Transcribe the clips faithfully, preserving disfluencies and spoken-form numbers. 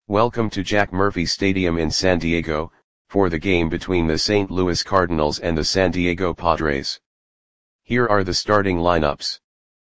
Welcome to Jack Murphy Stadium in San Diego, for the game between the Saint Louis Cardinals and the San Diego Padres. Here are the starting lineups.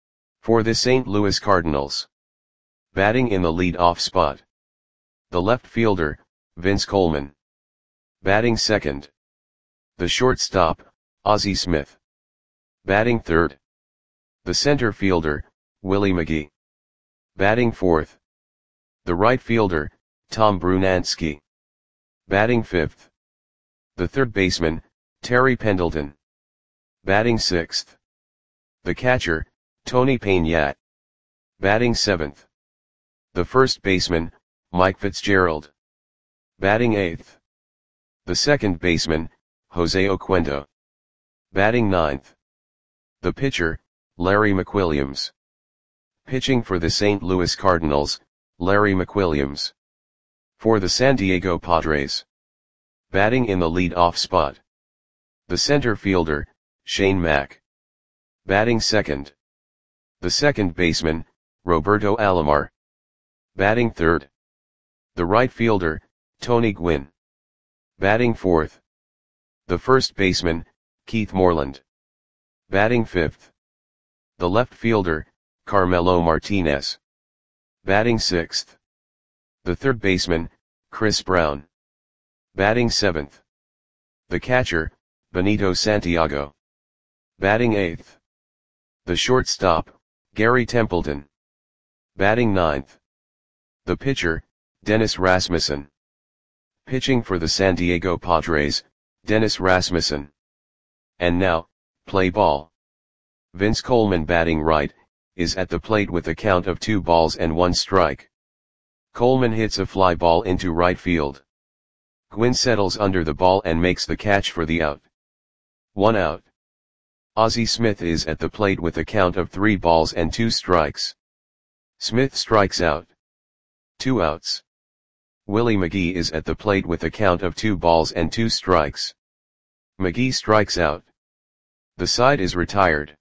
For the Saint Louis Cardinals. Batting in the lead-off spot. The left fielder, Vince Coleman. Batting second. The shortstop, Ozzie Smith. Batting third. The center fielder, Willie McGee. Batting fourth. The right fielder, Tom Brunansky. Batting fifth. The third baseman, Terry Pendleton. Batting sixth. The catcher, Tony Peña. Batting seventh. The first baseman, Mike Fitzgerald. Batting eighth. The second baseman, Jose Oquendo. Batting ninth. The pitcher, Larry McWilliams. Pitching for the Saint Louis Cardinals, Larry McWilliams. For the San Diego Padres. Batting in the lead-off spot. The center fielder, Shane Mack. Batting second. The second baseman, Roberto Alomar. Batting third. The right fielder, Tony Gwynn. Batting fourth. The first baseman, Keith Moreland. Batting fifth. The left fielder, Carmelo Martinez. Batting sixth. The third baseman, Chris Brown. Batting seventh. The catcher, Benito Santiago. Batting eighth. The shortstop, Gary Templeton. Batting ninth. The pitcher, Dennis Rasmussen. Pitching for the San Diego Padres, Dennis Rasmussen. And now, play ball. Vince Coleman, batting right, is at the plate with a count of two balls and one strike. Coleman hits a fly ball into right field. Gwynn settles under the ball and makes the catch for the out. One out. Ozzie Smith is at the plate with a count of three balls and two strikes. Smith strikes out. Two outs. Willie McGee is at the plate with a count of two balls and two strikes. McGee strikes out. The side is retired.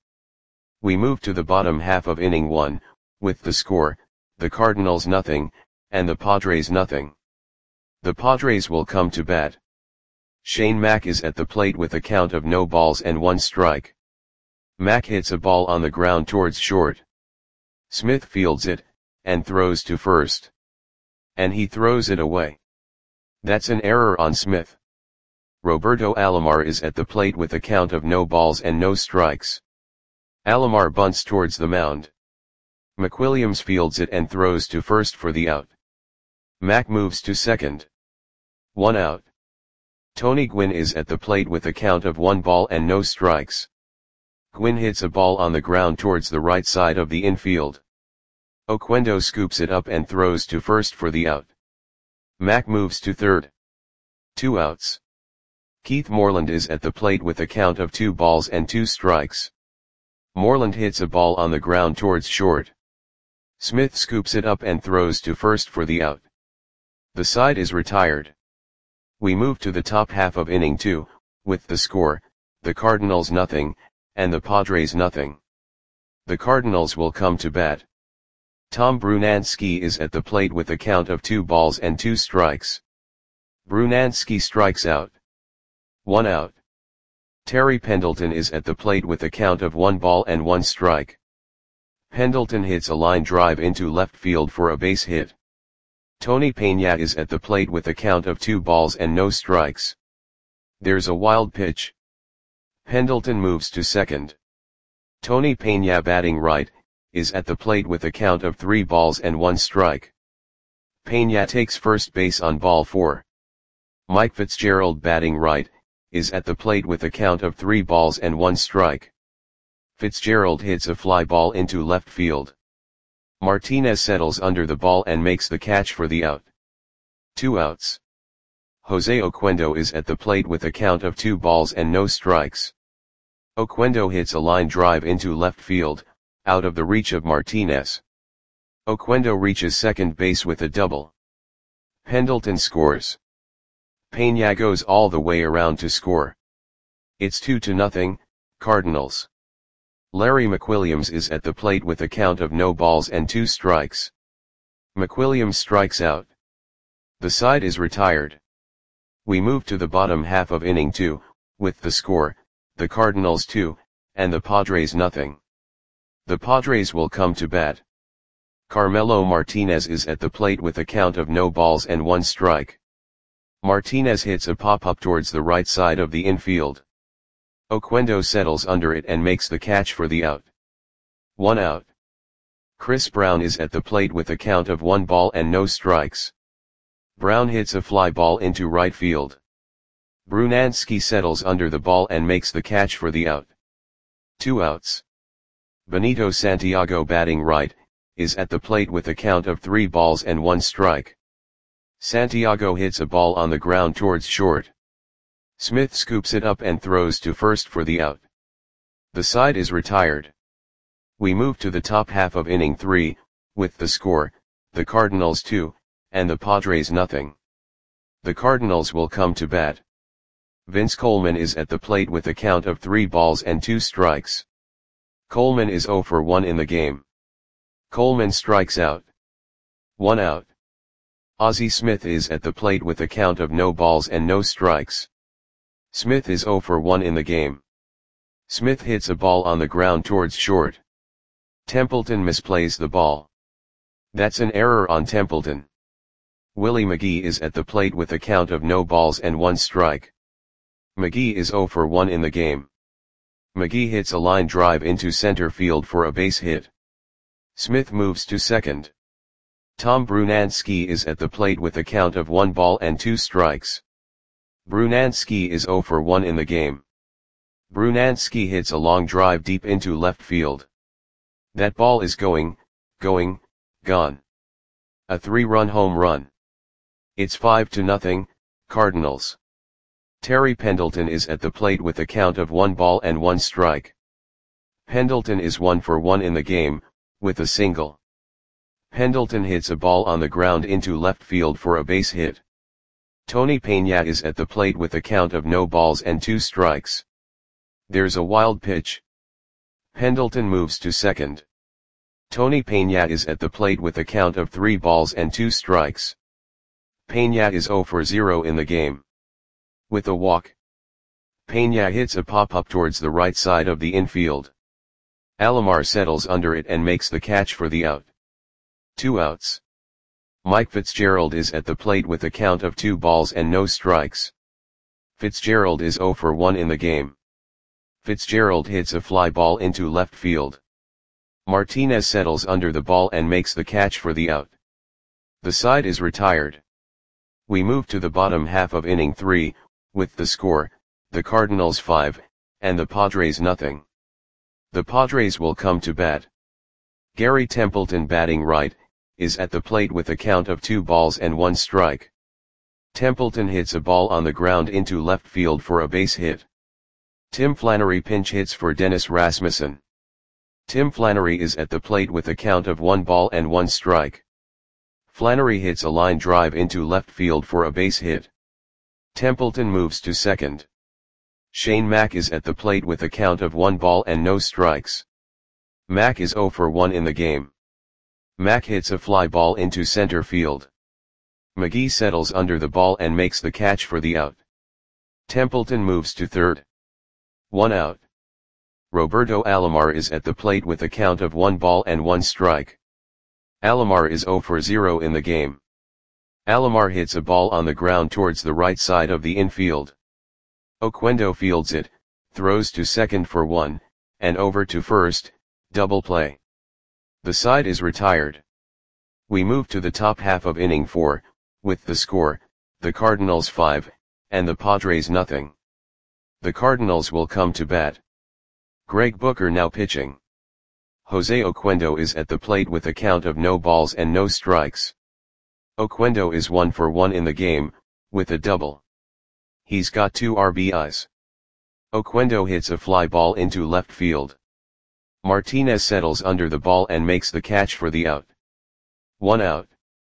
We move to the bottom half of inning one, with the score, the Cardinals nothing, and the Padres nothing. The Padres will come to bat. Shane Mack is at the plate with a count of no balls and one strike. Mack hits a ball on the ground towards short. Smith fields it, and throws to first. And he throws it away. That's an error on Smith. Roberto Alomar is at the plate with a count of no balls and no strikes. Alomar bunts towards the mound. McWilliams fields it and throws to first for the out. Mack moves to second. One out. Tony Gwynn is at the plate with a count of one ball and no strikes. Gwynn hits a ball on the ground towards the right side of the infield. Oquendo scoops it up and throws to first for the out. Mack moves to third. Two outs. Keith Moreland is at the plate with a count of two balls and two strikes. Moreland hits a ball on the ground towards short. Smith scoops it up and throws to first for the out. The side is retired. We move to the top half of inning two, with the score, the Cardinals nothing, and the Padres nothing. The Cardinals will come to bat. Tom Brunansky is at the plate with a count of two balls and two strikes. Brunansky strikes out. One out. Terry Pendleton is at the plate with a count of one ball and one strike. Pendleton hits a line drive into left field for a base hit. Tony Peña is at the plate with a count of two balls and no strikes. There's a wild pitch. Pendleton moves to second. Tony Peña, batting right, is at the plate with a count of three balls and one strike. Peña takes first base on ball four. Mike Fitzgerald, batting right, is at the plate with a count of three balls and one strike. Fitzgerald hits a fly ball into left field. Martinez settles under the ball and makes the catch for the out. Two outs. Jose Oquendo is at the plate with a count of two balls and no strikes. Oquendo hits a line drive into left field, out of the reach of Martinez. Oquendo reaches second base with a double. Pendleton scores. Peña goes all the way around to score. It's two to nothing, Cardinals. Larry McWilliams is at the plate with a count of no balls and two strikes. McWilliams strikes out. The side is retired. We move to the bottom half of inning two, with the score, the Cardinals two, and the Padres nothing. The Padres will come to bat. Carmelo Martinez is at the plate with a count of no balls and one strike. Martinez hits a pop-up towards the right side of the infield. Oquendo settles under it and makes the catch for the out. One out. Chris Brown is at the plate with a count of one ball and no strikes. Brown hits a fly ball into right field. Brunansky settles under the ball and makes the catch for the out. Two outs. Benito Santiago, batting right, is at the plate with a count of three balls and one strike. Santiago hits a ball on the ground towards short. Smith scoops it up and throws to first for the out. The side is retired. We move to the top half of inning three, with the score, the Cardinals two, and the Padres nothing. The Cardinals will come to bat. Vince Coleman is at the plate with a count of three balls and two strikes. Coleman is zero for one in the game. Coleman strikes out. One out. Ozzie Smith is at the plate with a count of no balls and no strikes. Smith is zero for one in the game. Smith hits a ball on the ground towards short. Templeton misplays the ball. That's an error on Templeton. Willie McGee is at the plate with a count of no balls and one strike. McGee is zero for one in the game. McGee hits a line drive into center field for a base hit. Smith moves to second. Tom Brunansky is at the plate with a count of one ball and two strikes. Brunansky is zero for one in the game. Brunansky hits a long drive deep into left field. That ball is going, going, gone. A three-run home run. It's five to nothing, Cardinals. Terry Pendleton is at the plate with a count of one ball and one strike. Pendleton is one for one in the game, with a single. Pendleton hits a ball on the ground into left field for a base hit. Tony Peña is at the plate with a count of no balls and two strikes. There's a wild pitch. Pendleton moves to second. Tony Peña is at the plate with a count of three balls and two strikes. Peña is zero for zero in the game. With a walk. Peña hits a pop-up towards the right side of the infield. Alomar settles under it and makes the catch for the out. Two outs. Mike Fitzgerald is at the plate with a count of two balls and no strikes. Fitzgerald is zero for one in the game. Fitzgerald hits a fly ball into left field. Martinez settles under the ball and makes the catch for the out. The side is retired. We move to the bottom half of inning three, with the score, the Cardinals five, and the Padres nothing. The Padres will come to bat. Gary Templeton, batting right, is at the plate with a count of two balls and one strike. Templeton hits a ball on the ground into left field for a base hit. Tim Flannery pinch hits for Dennis Rasmussen. Tim Flannery is at the plate with a count of one ball and one strike. Flannery hits a line drive into left field for a base hit. Templeton moves to second. Shane Mack is at the plate with a count of one ball and no strikes. Mack is zero for one in the game. Mack hits a fly ball into center field. McGee settles under the ball and makes the catch for the out. Templeton moves to third. One out. Roberto Alomar is at the plate with a count of one ball and one strike. Alomar is zero for zero in the game. Alomar hits a ball on the ground towards the right side of the infield. Oquendo fields it, throws to second for one, and over to first, double play. The side is retired. We move to the top half of inning four, with the score, the Cardinals five, and the Padres nothing. The Cardinals will come to bat. Greg Booker now pitching. Jose Oquendo is at the plate with a count of no balls and no strikes. Oquendo is one for one in the game, with a double. He's got two R B Is. Oquendo hits a fly ball into left field. Martinez settles under the ball and makes the catch for the out. One out.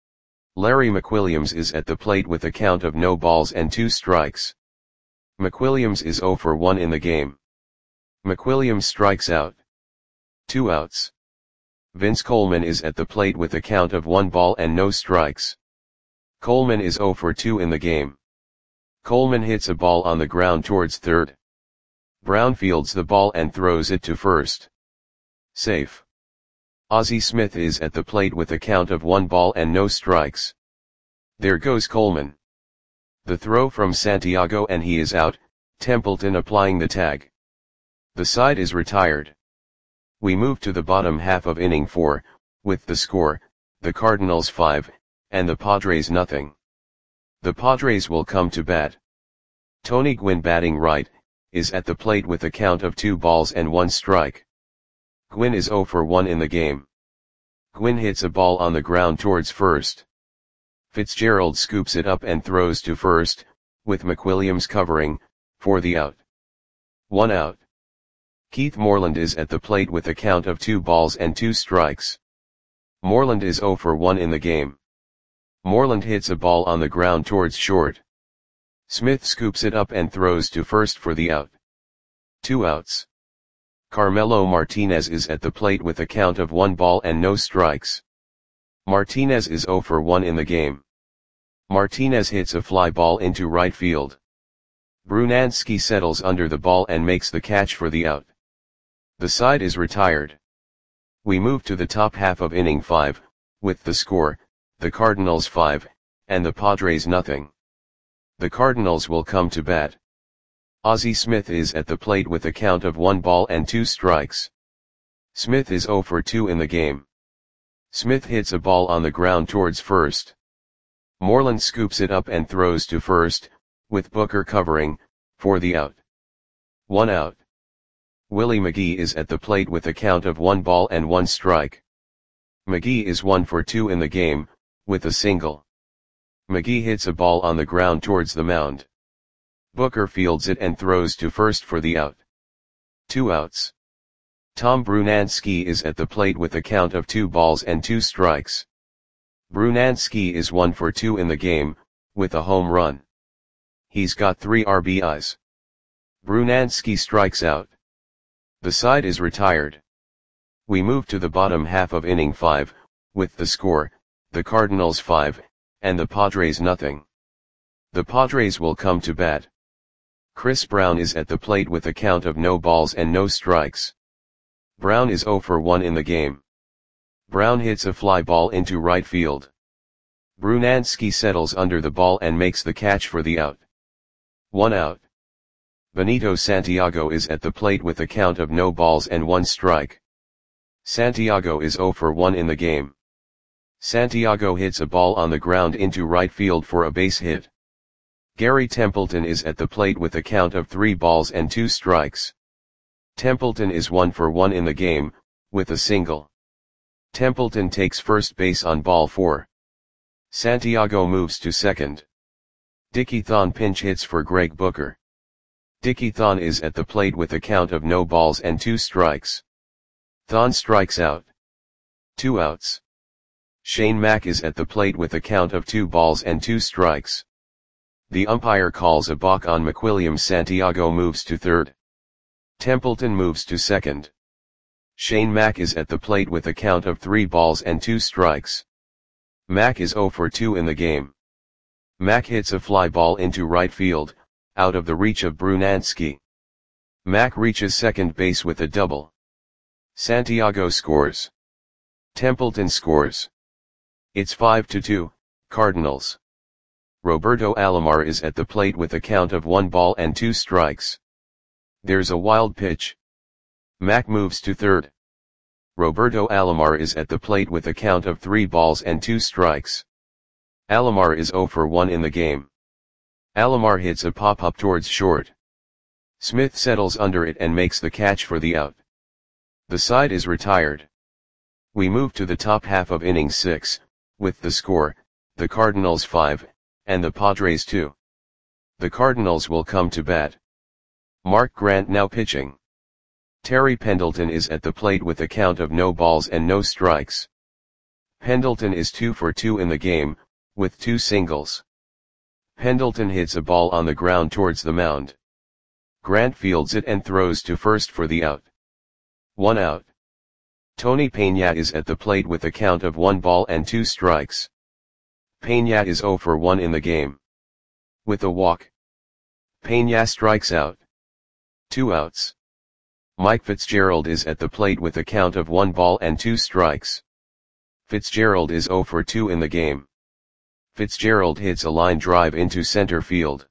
Larry McWilliams is at the plate with a count of no balls and two strikes. McWilliams is zero for one in the game. McWilliams strikes out. Two outs. Vince Coleman is at the plate with a count of one ball and no strikes. Coleman is zero for two in the game. Coleman hits a ball on the ground towards third. Brown fields the ball and throws it to first. Safe. Ozzie Smith is at the plate with a count of one ball and no strikes. There goes Coleman. The throw from Santiago and he is out, Templeton applying the tag. The side is retired. We move to the bottom half of inning four, with the score, the Cardinals five, and the Padres nothing. The Padres will come to bat. Tony Gwynn batting right, is at the plate with a count of two balls and one strike. Gwynn is zero for one in the game. Gwynn hits a ball on the ground towards first. Fitzgerald scoops it up and throws to first, with McWilliams covering, for the out. One out. Keith Moreland is at the plate with a count of two balls and two strikes. Moreland is zero for one in the game. Moreland hits a ball on the ground towards short. Smith scoops it up and throws to first for the out. Two outs. Carmelo Martinez is at the plate with a count of one ball and no strikes. Martinez is zero for one in the game. Martinez hits a fly ball into right field. Brunansky settles under the ball and makes the catch for the out. The side is retired. We move to the top half of inning five, with the score, the Cardinals five, and the Padres nothing. The Cardinals will come to bat. Ozzie Smith is at the plate with a count of one ball and two strikes. Smith is zero for two in the game. Smith hits a ball on the ground towards first. Moreland scoops it up and throws to first, with Booker covering, for the out. One out. Willie McGee is at the plate with a count of one ball and one strike. McGee is one for two in the game, with a single. McGee hits a ball on the ground towards the mound. Booker fields it and throws to first for the out. Two outs. Tom Brunansky is at the plate with a count of two balls and two strikes. Brunansky is one for two in the game, with a home run. He's got three R B Is. Brunansky strikes out. The side is retired. We move to the bottom half of inning five, with the score, the Cardinals five, and the Padres nothing. The Padres will come to bat. Chris Brown is at the plate with a count of no balls and no strikes. Brown is zero for one in the game. Brown hits a fly ball into right field. Brunansky settles under the ball and makes the catch for the out. One out. Benito Santiago is at the plate with a count of no balls and one strike. Santiago is zero for one in the game. Santiago hits a ball on the ground into right field for a base hit. Gary Templeton is at the plate with a count of three balls and two strikes. Templeton is one for one in the game, with a single. Templeton takes first base on ball four. Santiago moves to second. Dickie Thon pinch hits for Greg Booker. Dickie Thon is at the plate with a count of no balls and two strikes. Thon strikes out. Two outs. Shane Mack is at the plate with a count of two balls and two strikes. The umpire calls a balk on McWilliams. Santiago moves to third. Templeton moves to second. Shane Mack is at the plate with a count of three balls and two strikes. Mack is zero for two in the game. Mack hits a fly ball into right field, out of the reach of Brunansky. Mack reaches second base with a double. Santiago scores. Templeton scores. It's five to two, Cardinals. Roberto Alomar is at the plate with a count of one ball and two strikes. There's a wild pitch. Mack moves to third. Roberto Alomar is at the plate with a count of three balls and two strikes. Alomar is zero for one in the game. Alomar hits a pop-up towards short. Smith settles under it and makes the catch for the out. The side is retired. We move to the top half of inning six, with the score, the Cardinals five, and the Padres two. The Cardinals will come to bat. Mark Grant now pitching. Terry Pendleton is at the plate with a count of no balls and no strikes. Pendleton is two for two in the game, with two singles. Pendleton hits a ball on the ground towards the mound. Grant fields it and throws to first for the out. One out. Tony Peña is at the plate with a count of one ball and two strikes. Peña is zero for one in the game. With a walk, Peña strikes out. Two outs. Mike Fitzgerald is at the plate with a count of one ball and two strikes. Fitzgerald is zero for two in the game. Fitzgerald hits a line drive into center field.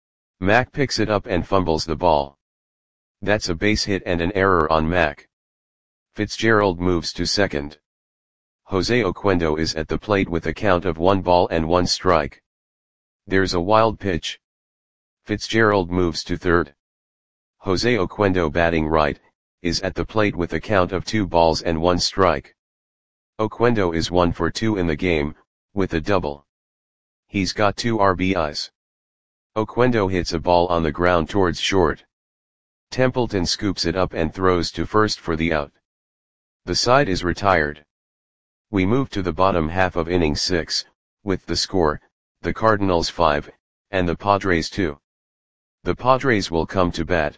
Mack picks it up and fumbles the ball. That's a base hit and an error on Mack. Fitzgerald moves to second. Jose Oquendo is at the plate with a count of one ball and one strike. There's a wild pitch. Fitzgerald moves to third. Jose Oquendo, batting right, is at the plate with a count of two balls and one strike. Oquendo is one for two in the game, with a double. He's got two R B Is. Oquendo hits a ball on the ground towards short. Templeton scoops it up and throws to first for the out. The side is retired. We move to the bottom half of inning six, with the score, the Cardinals five, and the Padres two. The Padres will come to bat.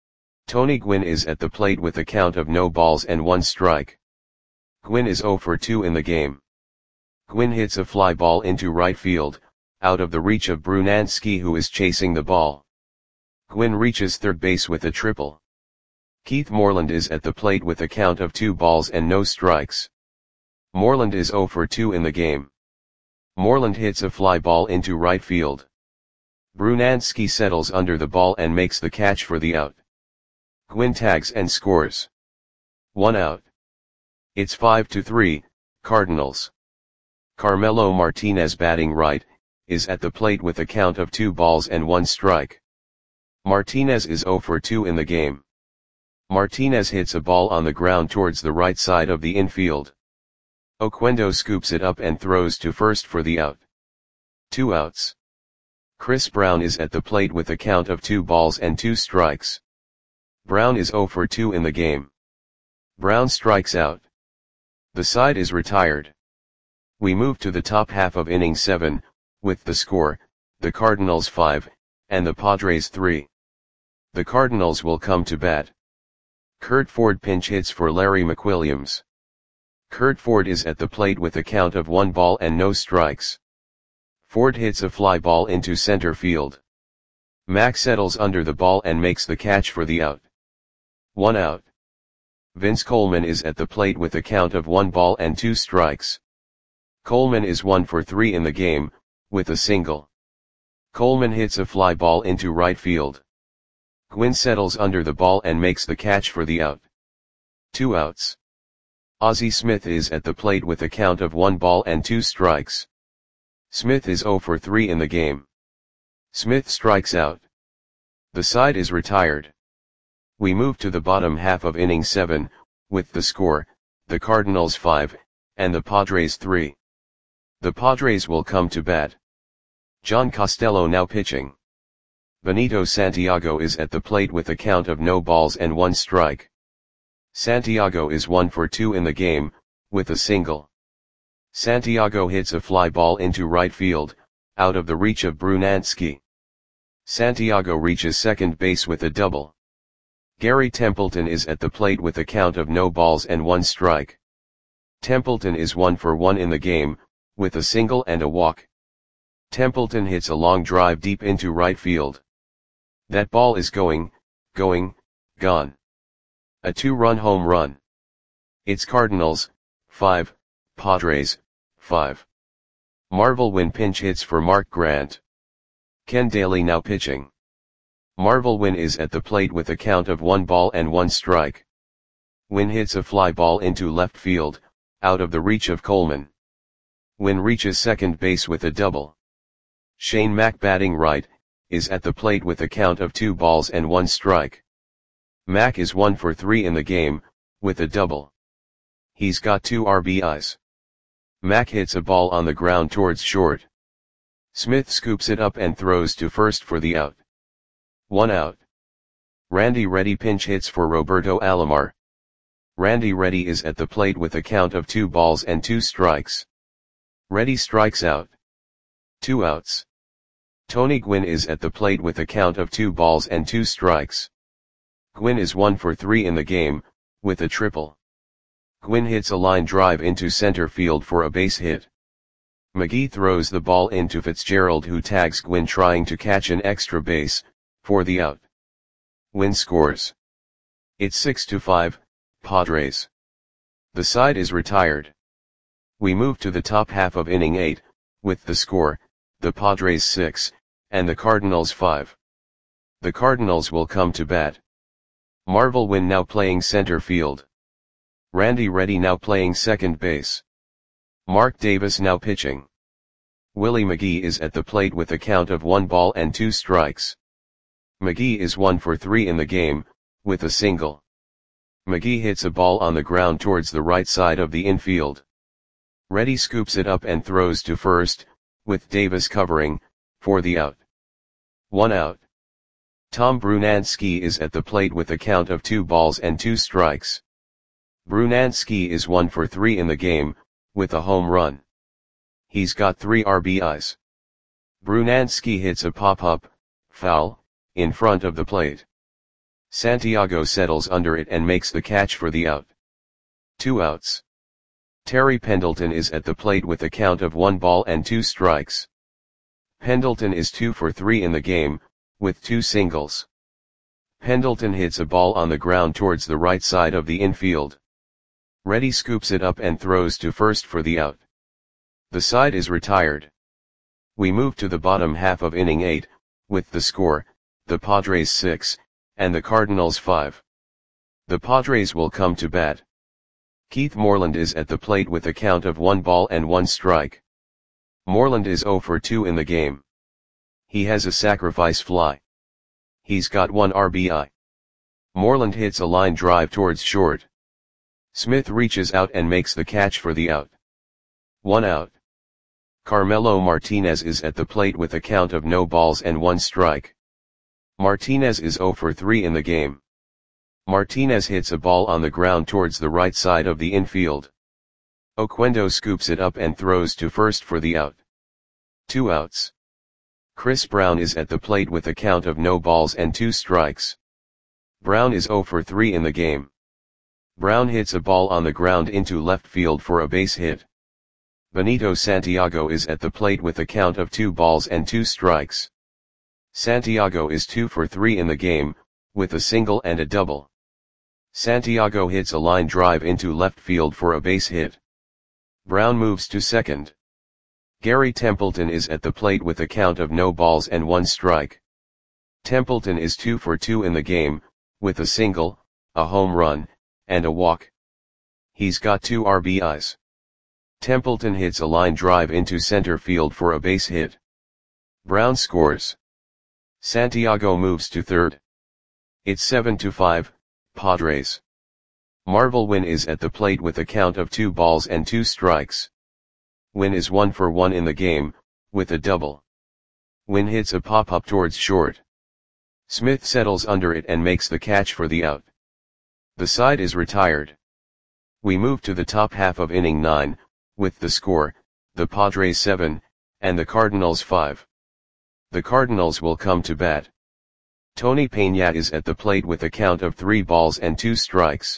Tony Gwynn is at the plate with a count of no balls and one strike. Gwynn is zero for two in the game. Gwynn hits a fly ball into right field, out of the reach of Brunansky, who is chasing the ball. Gwynn reaches third base with a triple. Keith Moreland is at the plate with a count of two balls and no strikes. Moreland is zero for two in the game. Moreland hits a fly ball into right field. Brunansky settles under the ball and makes the catch for the out. Gwynn tags and scores. One out. It's five to three, Cardinals. Carmelo Martinez, batting right, is at the plate with a count of two balls and one strike. Martinez is zero for two in the game. Martinez hits a ball on the ground towards the right side of the infield. Oquendo scoops it up and throws to first for the out. Two outs. Chris Brown is at the plate with a count of two balls and two strikes. Brown is zero for two in the game. Brown strikes out. The side is retired. We move to the top half of inning seven, with the score, the Cardinals five, and the Padres three. The Cardinals will come to bat. Curt Ford pinch hits for Larry McWilliams. Curt Ford is at the plate with a count of one ball and no strikes. Ford hits a fly ball into center field. Mack settles under the ball and makes the catch for the out. One out. Vince Coleman is at the plate with a count of one ball and two strikes. Coleman is one for three in the game, with a single. Coleman hits a fly ball into right field. Gwynn settles under the ball and makes the catch for the out. Two outs. Ozzie Smith is at the plate with a count of one ball and two strikes. Smith is zero for three in the game. Smith strikes out. The side is retired. We move to the bottom half of inning seven, with the score, the Cardinals five, and the Padres three. The Padres will come to bat. John Costello now pitching. Benito Santiago is at the plate with a count of no balls and one strike. Santiago is one for two in the game, with a single. Santiago hits a fly ball into right field, out of the reach of Brunansky. Santiago reaches second base with a double. Gary Templeton is at the plate with a count of no balls and one strike. Templeton is one for one in the game, with a single and a walk. Templeton hits a long drive deep into right field. That ball is going, going, gone. A two-run home run. It's Cardinals, five, Padres, five. Marvel Wynn pinch hits for Mark Grant. Ken Daly now pitching. Marvel Wynn is at the plate with a count of one ball and one strike. Wynn hits a fly ball into left field, out of the reach of Coleman. Wynn reaches second base with a double. Shane Mack, batting right, is at the plate with a count of two balls and one strike. Mack is one for three in the game, with a double. He's got two R B Is. Mack hits a ball on the ground towards short. Smith scoops it up and throws to first for the out. One out. Randy Reddy pinch hits for Roberto Alomar. Randy Reddy is at the plate with a count of two balls and two strikes. Reddy strikes out. Two outs. Tony Gwynn is at the plate with a count of two balls and two strikes. Gwynn is one for three in the game, with a triple. Gwynn hits a line drive into center field for a base hit. McGee throws the ball into Fitzgerald, who tags Gwynn trying to catch an extra base, for the out. Gwynn scores. It's six to five, Padres. The side is retired. We move to the top half of inning eight, with the score, the Padres six, and the Cardinals five. The Cardinals will come to bat. Marvel Wynn now playing center field. Randy Reddy now playing second base. Mark Davis now pitching. Willie McGee is at the plate with a count of one ball and two strikes. McGee is one for three in the game, with a single. McGee hits a ball on the ground towards the right side of the infield. Reddy scoops it up and throws to first, with Davis covering, for the out. One out. Tom Brunansky is at the plate with a count of two balls and two strikes. Brunansky is one for three in the game, with a home run. He's got three R B Is. Brunansky hits a pop-up, foul, in front of the plate. Santiago settles under it and makes the catch for the out. Two outs. Terry Pendleton is at the plate with a count of one ball and two strikes. Pendleton is two for three in the game, with two singles. Pendleton hits a ball on the ground towards the right side of the infield. Reddy scoops it up and throws to first for the out. The side is retired. We move to the bottom half of inning eight, with the score, the Padres six, and the Cardinals five. The Padres will come to bat. Keith Moreland is at the plate with a count of one ball and one strike. Moreland is zero for two in the game. He has a sacrifice fly. He's got one R B I. Moreland hits a line drive towards short. Smith reaches out and makes the catch for the out. One out. Carmelo Martinez is at the plate with a count of no balls and one strike. Martinez is zero for three in the game. Martinez hits a ball on the ground towards the right side of the infield. Oquendo scoops it up and throws to first for the out. Two outs. Chris Brown is at the plate with a count of no balls and two strikes. Brown is zero for three in the game. Brown hits a ball on the ground into left field for a base hit. Benito Santiago is at the plate with a count of two balls and two strikes. Santiago is two for three in the game, with a single and a double. Santiago hits a line drive into left field for a base hit. Brown moves to second. Gary Templeton is at the plate with a count of no balls and one strike. Templeton is two for two in the game, with a single, a home run, and a walk. He's got two R B Is. Templeton hits a line drive into center field for a base hit. Brown scores. Santiago moves to third. It's seven to five, Padres. Marvel Wynn is at the plate with a count of two balls and two strikes. Wynn is one for one in the game, with a double. Wynn hits a pop-up towards short. Smith settles under it and makes the catch for the out. The side is retired. We move to the top half of inning nine, with the score, the Padres seven, and the Cardinals five. The Cardinals will come to bat. Tony Peña is at the plate with a count of three balls and two strikes.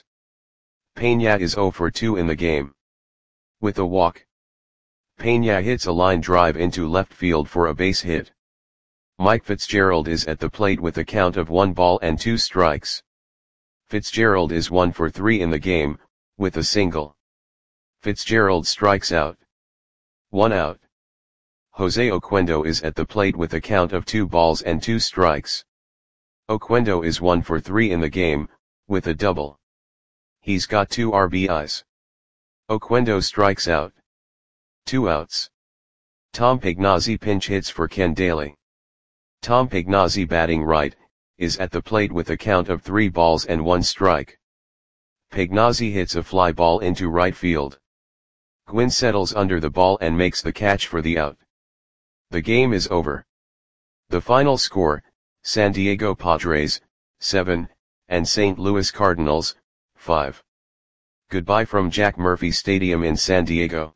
Peña is zero for two in the game. With a walk. Peña hits a line drive into left field for a base hit. Mike Fitzgerald is at the plate with a count of one ball and two strikes. Fitzgerald is one for three in the game, with a single. Fitzgerald strikes out. One out. Jose Oquendo is at the plate with a count of two balls and two strikes. Oquendo is one for three in the game, with a double. He's got two R B Is. Oquendo strikes out. Two outs. Tom Pignazzi pinch hits for Ken Daly. Tom Pignazzi, batting right, is at the plate with a count of three balls and one strike. Pignazzi hits a fly ball into right field. Gwynn settles under the ball and makes the catch for the out. The game is over. The final score, San Diego Padres, seven, and Saint Louis Cardinals, five. Goodbye from Jack Murphy Stadium in San Diego.